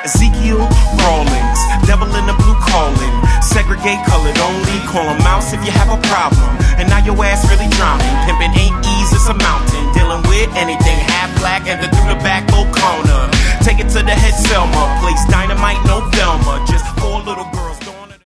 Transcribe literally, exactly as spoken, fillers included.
Ezekiel Rawlings, devil in the blue calling. Segregate colored only, call a mouse if you have a problem. And now your ass really drowning. Pimpin' ain't easy, it's a mountain. Dealing with anything half black, enter through the back little corner. Take it to the head Selma, place diner